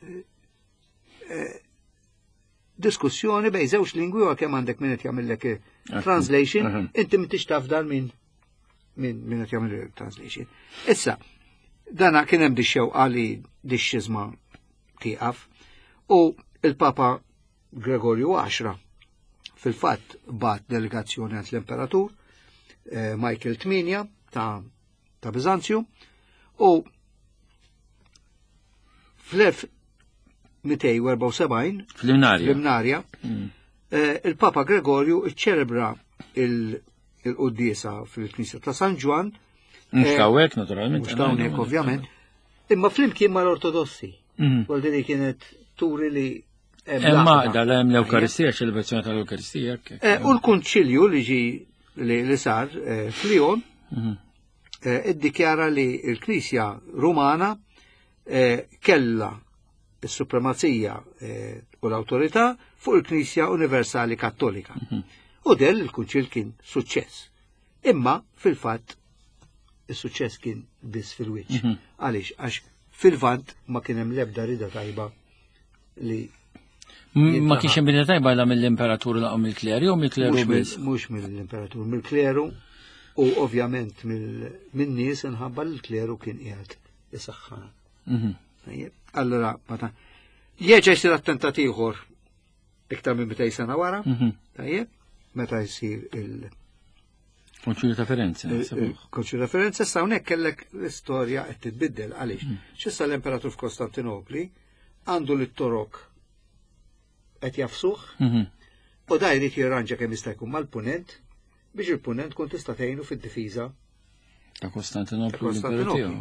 Diskussjoni bej żewġ lingwi u kemm għandek minnet jagħmellek translation, inti m'intix taf dan minn minnet jagħmel translation. Issa, dana kien hemm dix-xewqa li dix-xizma tieqaf u il-Papa Gregorju għaxra fil-fatt bat delegazzjoni għand l-Imperatur Michael tminja ta' ta' Bizanzju u fl-elf mitej u erba' u sebgħin Fl-Imnarja. fl-Imnarja, il-Papa Gregorju iċċelebra il-Qudiesa fil-Knisja ta' San Ġwan. Mhux hawnhekk naturalment. Mhux hawnhekk ovvjament. Imma flimkien mal-Ortodossi. Għal din kienet turi li Imma dal-hemm l-Ewkaristija, ċelebrazzjoni tal-Ewkaristija. U l-Kunċilju li ġi li sar fl-Lyon iddikjara li l-Knisja Rumana kella s-supremazija u l-autorità fuq il-Knisja Universali Kattolika. U del il-Kunċil kien suċċess. Imma fil-fatt is-suċċess kien biss fil-wiċċ. Għaliex għax fil-vant ma kien hemm l-ebda rida tajba li ma kienx hemm bidla tajba la mill-imperatur laqgħu mill-kleru u mill-kleru biss. Mhux mill-imperatur, mill-kleru u ovvjament min-nies inħabba l-kleru kien qiegħed isaħħana. Allura meta jeġa jsir attentat ieħor iktar minn mitej sena wara, tajjeb, meta jsir il- Konċilju ta' Firenze. Konċilju ta' Firenze, issa hawnhekk kellek l-istorja qed titbiddel għaliex. X'issa l-imperatur f'Kostantinopli għandu lit-torok qed jafsuh u da jrid jirranġa kemm jista' jkun mal-punent biex il-punent tkun tista' tgħinu fid-difiża ta' Kostantinoplu l-imperattiv.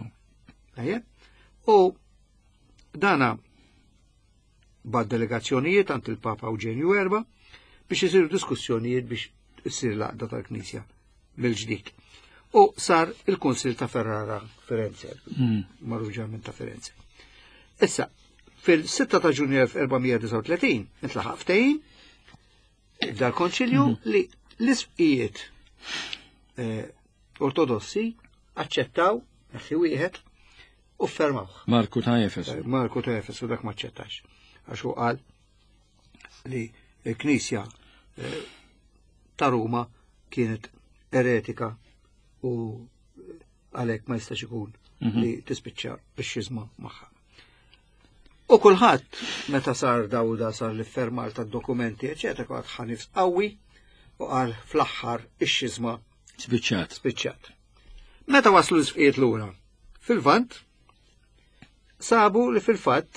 U dana bad delegazzjonijiet għand il-Papa Eugenju Erba biex isiru diskussjonijiet biex issir l-għaqda tal-Knisja bil-ġdid. U sar il-Kunsil ta' Ferrara Firenze, marruġament ta' Firenze. Issa, fil-sitta ta' Ġunju erba' tisa' u tletin intlaħaq ftehim dal-Konċilju li l-isbqijiet ortodossi aċċettaw naħi wieħed u fermawh. Marku ta' Efesu. Marku ta' Efesu dak ma ċċettax. Għax hu qal li l-Knisja ta' Ruma kienet eretika u għalhekk ma jistax ikun li tispiċċa bix-xiżma magħha. U kulħadd meta sar dawda sar l-iffermar tad-dokumenti eċetera kont ħanif qawwi u qal fl-aħħar ix-xiżma spiċċat. Spiċċat. Meta waslu l-isqiet lura fil-Vant sabu li fil-fatt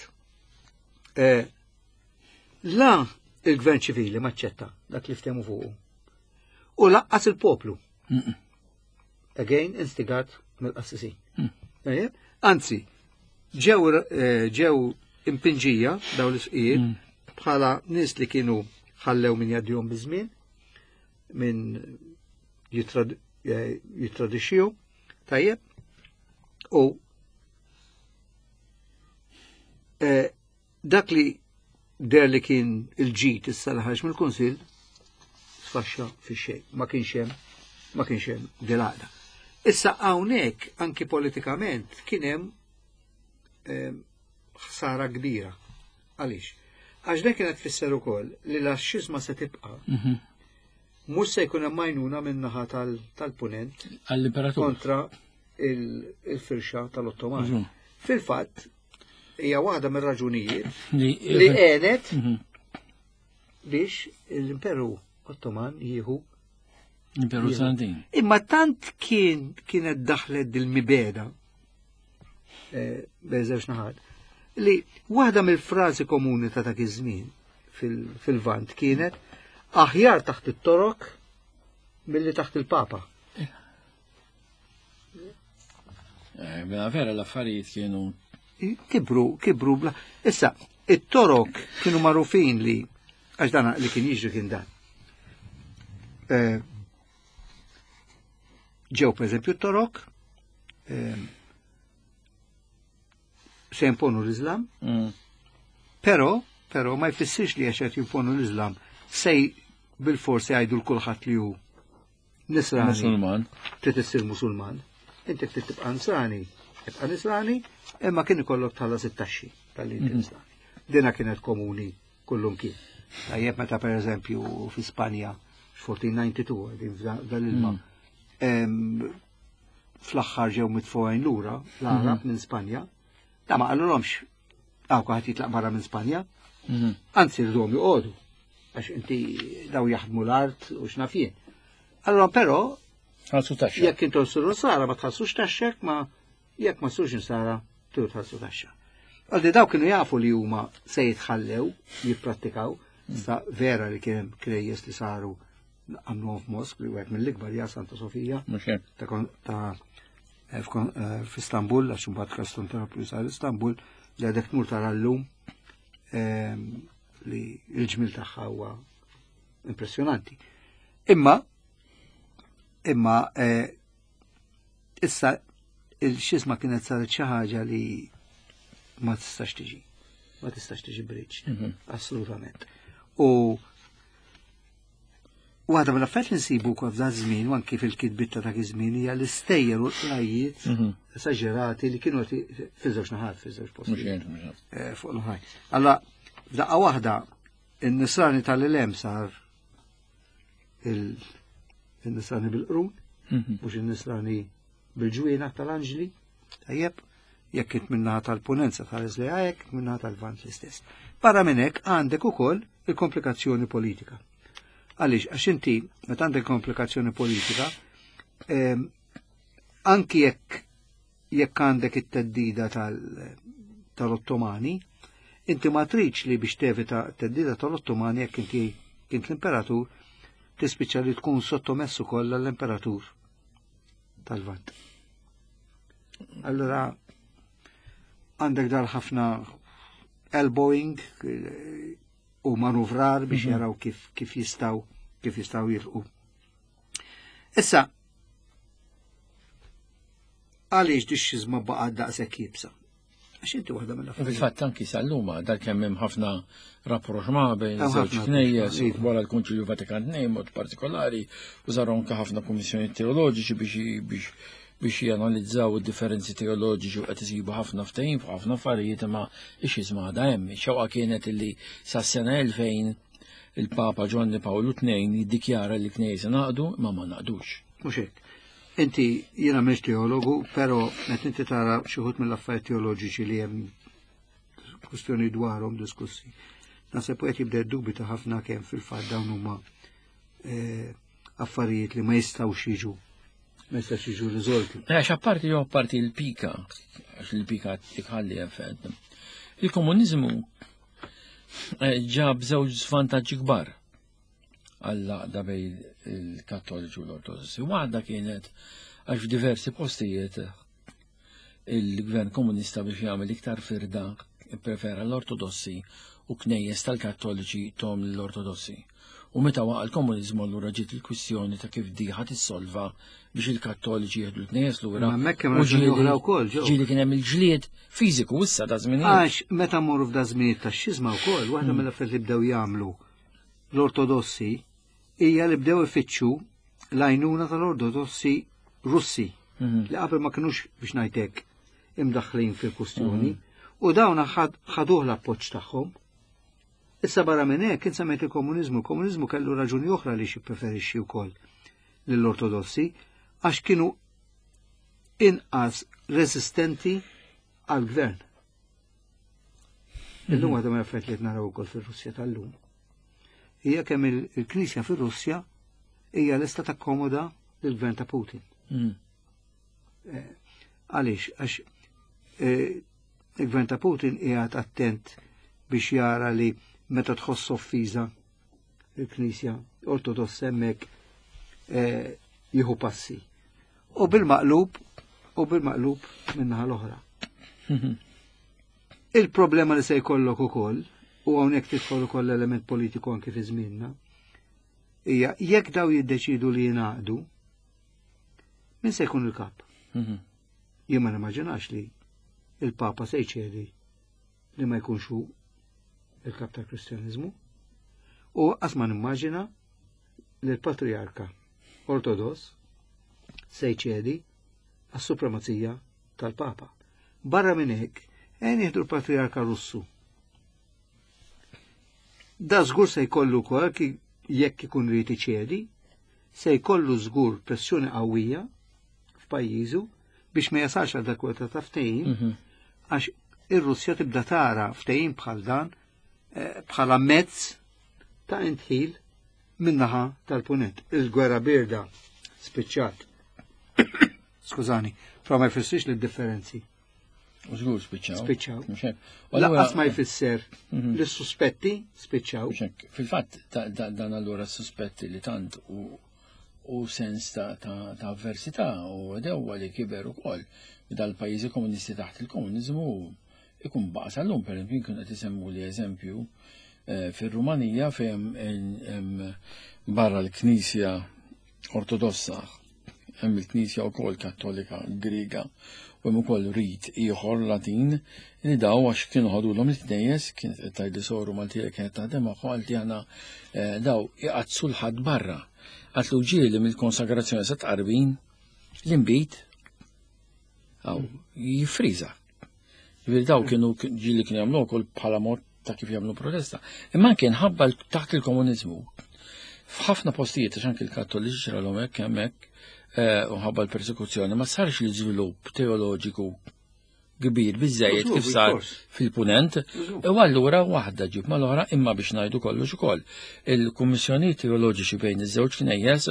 la il-gvern ċivili maċċetta dak li ftehmu fuqu. U laqqas il-poplu. Again instigat mill-qassisin. Anzi, ġew impinġija daw l-isqijiet bħala nies li kienu ħallew min jaddihom biżmien minn jitradixxiju tajjeb u dak li der li kien il-ġid issa l-ħarġ mill-Kunsill sfaxxa fix-xejn, ma kienx hemm ma kienx hemm dilaqda. Issa hawnhekk anki politikament kien hemm ħsara kbira. Għaliex? Għax dak kienet tfisser ukoll li l-axxiżma se tibqa' mhux se jkun hemm għajnuna min-naħa tal-punent kontra il-firxa tal-Ottomani. Fil-fatt hija waħda mir-raġunijiet li għenet biex l-Imperu Ottoman jieħu Imperu Bizantin. Imma tant kien kienet daħlet dil-mibeda beżewġ naħat li waħda mill-frażi komuni ta' dak iż-żmien fil-Vant kienet aħjar taħt it-torok milli taħt il-Papa. Bela vera l-affarijiet kienu kibru, kibru bla. Issa, it-torok kienu marufin li għax dana li kien jiġri kien dan. Ġew per eżempju t-torok se jimponu l-Islam, pero, pero ma jfissirx li għaxet jimponu l-Islam sej bil-forsi għajdu l-kulħat li ju nisrani. Musulman. Trid issir musulman. Inti trid tibqa' nisrani. Tibqa' nisrani, imma kien ikollok tħallas it-taxxi tal-inti nisrani. Dina kienet komuni kullum kien. Tajjeb meta per eżempju fi Spanja fourteen ninety-two dal-ilma. Fl-aħħar ġew mitfowajn lura l-Arab minn Spanja. Da ma qallulhomx hawn ħadd jitlaq barra minn Spanja. Anzi rridhom joqogħdu għax inti daw jaħdmu l-art u x'nafien. Allora però ħalsu taxxa. Jekk intu ssuru sara ma tħallsux taxxek ma jekk ma ssux insara tu tħallsu taxxa. Għaldi daw kienu jafu li huma se jitħallew, jipprattikaw, sta vera li kien krejjes li saru għamlu f'Mosk li għek mill-ikbar ja Santa Sofija, ta' f'Istanbul, għax mbagħad Konstantinoplu sar Istanbul, li għadek tmur tara llum li l-ġmil tagħha huwa impressjonanti. Imma imma issa il-xisma kienet saret xi ħaġa li ma tistax tiġi. Ma tistax tiġi bridge. Assolutament. U waħda mill-affarijiet li nsibu wkoll f'dan żmien u anke fil-kitbit ta' dak iż-żmien hija l-istejjer u l-qrajiet esaġerati li kienu fiż-żewġ naħat, fiż-żewġ postijiet. Fuq l-ħaj. Alla f'daqqa waħda in-nisrani tal-ilem sar il-nisrani bil-qrun, mhux in-nisrani bil-ġwiena tal-anġli, tajjeb, jekk kint minnaħa tal-punenza tal-Iżlea, jekk minnaħa tal-Vant l-istess. Barra minn hekk għandek ukoll il-komplikazzjoni politika. Għaliex, għax inti meta għandek komplikazzjoni politika, anki jekk jekk għandek it-teddida tal-Ottomani, inti ma tridx li biex tevita t-teddida tal-Ottomani jekk inti kint l-imperatur tispiċċa li tkun sottomessu kollha l-imperatur tal-Vant. Allora għandek dar ħafna elbowing u manuvrar biex jaraw kif kif jistaw kif jistaw jilqu. Issa għaliex dix-xizma baqa' daqshekk jibsa. Għax inti waħda mill-affarijiet. Fil-fatt anki sal-luma dar kemm hemm ħafna rapproċma bejn żewġ knejjes wara l-Kunċilju Vatikan tnejn mod partikolari użaru anke ħafna kummissjoni teoloġiċi biex biex biex janalizzaw id-differenzi teoloġiċi u qed isibu ħafna ftehim fuq ħafna affarijiet imma ix-xizma għadha hemm. Xewqa kienet illi sas-sena elfejn il-Papa Ġwanni Pawlu tnejn jiddikjara li knejjes naqdu imma ma naqdux. Mhux hekk. Inti jiena mhix teologu, però qed inti tara xi wħud mill-affarijiet teoloġiċi li hemm kwistjoni dwarhom diskussi. Naħseb qed jibda ddubita ħafna kemm fil-fatt dawn huma affarijiet li ma jistgħux jiġu ma jistax jiġu riżolti. Għax apparti jew apparti l-pika, għax il-pika tikħalli effett. Il-komuniżmu ġab żewġ svantaġġi kbar għall-laqda bejn il-Kattoliċi u l-Ortodossi. Waħda kienet għax f'diversi postijiet il-Gvern Komunista biex jagħmel iktar firda prefera l-Ortodossi u knejjes tal-Kattoliċi tom l-Ortodossi. U meta waqa l-komuniżmu allura ġiet il-kwistjoni ta' kif diħa tissolva biex il-Kattoliċi jieħdu l-knejjes lura. Ġieli kien hemm il-ġlied fiżiku issa ta' żminijiet. Għax meta mmorru f'da żminijiet tax-xizma wkoll, waħda mill-affarijiet li bdew jagħmlu l-Ortodossi hija li bdew ifittxu l-għajnuna tal-Ortodossi Russi li qabel ma kinux biex ngħidlek imdaħħlin fil-kwistjoni u dawn ħaduh l-appoġġ tagħhom. Issa barra minn hekk insemmet il-komuniżmu, il-komuniżmu kellu raġuni oħra li jippreferixxi wkoll lill-Ortodossi għax kienu inqas resistenti għall-gvern. Illum għadha ma jaffett li qed naraw ukoll fir-Russja tal-lum. Hija kemm il-Knisja fir-Russja hija lesta takkomoda lill-gvern ta' Putin. Għaliex għax il-gvern ta' Putin qiegħed attent biex jara li meta tħoss offiża il-Knisja Ortodossa hemmhekk jieħu passi. U bil-maqlub u bil-maqlub min-naħa l-oħra. Il-problema li se jkollok ukoll u hawnhekk tidħol ukoll element politiku anke fi żmienna hija jekk daw jiddeċidu li jingħaqdu min se jkun il-kap. Jien ma nimmaġinax li il-Papa se jċedi li ma jkunx hu il-kap tal-Kristjanizmu u qas ma nimmaġina li l-Patriarka Ortodoss se jċedi għas-supremazija tal-Papa. Barra minn hekk, għen jieħdu l-Patriarka Russu. Da żgur se jkollu wkoll jekk ikun rid iċedi, se jkollu żgur pressjoni qawwija f'pajjiżu biex ma jasalx għal dak kwota ta' ftehim għax ir-Russja tibda tara ftehim bħal dan bħala mezz ta' intħil min-naħa tal-punent. Il-gwerra birda spiċċat. Skużani, fra ma jfissirx li differenzi U żgur spiċċaw. Spiċċaw. Mhux hekk. U Laqqas allura- ma jfisser Mhm. li s-suspetti spiċċaw. Mhux hekk. Fil-fatt ta- ta- dan allura s-suspetti li tant u u sens ta' ta' ta' avversità u dewwa li kiber ukoll dal-pajjiżi komunisti taħt il-komuniżmu ikun baqsa llum pereżempju jkun qed isemmu li eżempju eh, fir-Rumanija fejn hemm barra l-Knisja Ortodossa hemm il-Knisja wkoll Kattolika Griega u hemm ukoll rit ieħor Latin li daw għax kienu ħadulhom l-tnejjes kienet qed tgħidli soru Maltija kienet taħdem magħhom għalti aħna eh, daw iqazzu l-ħadd barra. Għatlu ġieli mill-konsagrazzjoni sa tqarbin l-imbit għaw jifriża. Ġifieri daw kienu ġieli kienu jagħmlu wkoll bħala mod ta' kif jagħmlu protesta. Imma kien ħabba taħt il-komuniżmu. F'ħafna postijiet għax anke il-Kattoliċi ġralhom hekk hemmhekk u ħabba l-persekuzzjoni ma sarx l-iżvilupp teoloġiku kbir biżejjed kif sar fil-punent u allura waħda ġib mal-oħra imma biex ngħidu kollox ukoll. Il-kummissjonijiet teoloġiċi bejn iż-żewġ knejjes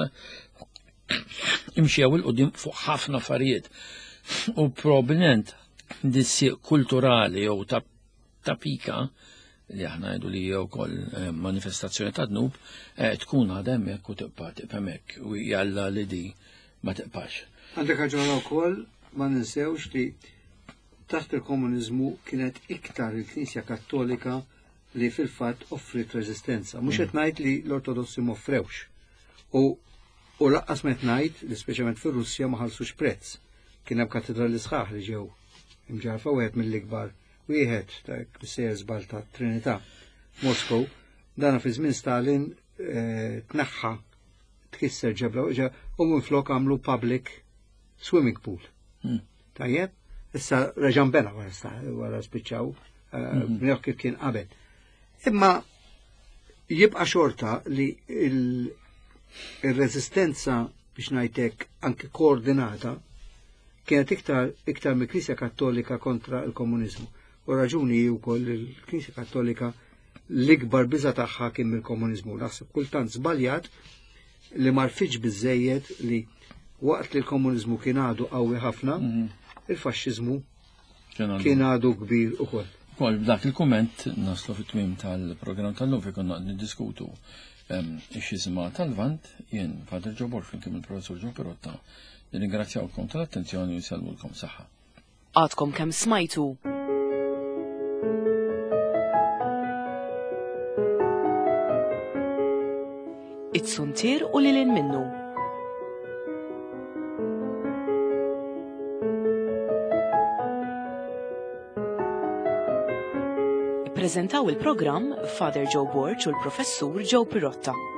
imxew il-qudiem fuq ħafna affarijiet u probabbilment dissi kulturali jew ta' ta' pika li aħna għedu li jew kol manifestazzjoni ta' dnub tkun għadha hemmhekk u tibqa' tibqa' hemmhekk u jalla li di ma tiqpax. Għandek ħaġa wkoll ma ninsewx li taħt il-komuniżmu kienet iktar il-Knisja Kattolika li fil-fatt offrit reżistenza. Mhux qed ngħid li l-Ortodossi ma offrewx. U u laqqas ma qed ngħid li speċjalment fir-Russja ma ħallsux prezz. Kien hemm katedrali sħaħ li ġew imġarfa wieħed mill-ikbar wieħed ta' Knisja żball ta' Trinità Moskow, dana fi żmien Stalin tneħħa tkisser ġebla u minflok għamlu public swimming pool. Tajjeb, issa reġan bela wara spiċċaw, b'nejħ kif kien qabel. Imma jibqa' xorta li il-reżistenza biex ngħidlek anke koordinata kienet iktar iktar mill-Knisja Kattolika kontra l-komuniżmu. U raġuni wkoll il-Knisja Kattolika l-ikbar biża' tagħha kien mill-komuniżmu. Naħseb kultant żbaljat li ma rfitx biżejjed li waqt li l-komuniżmu kien għadu qawwi ħafna, il-faxxiżmu kien għadu kbir ukoll. Kol b'dak il-kumment naslu fit-tmiem tal-programm tal-lum fi konna niddiskutu ix-xizma tal-Vant jien Father Joe Borfin kien il-Professur Joe Pirotta nirringrazzjawkom tal-attenzjoni u jsalmulkom saħħa. Għadkom kemm smajtu. It-suntir u lilin minnu. Ippreżentaw il-programm Father Joe Borch u l-Professur Joe Pirotta.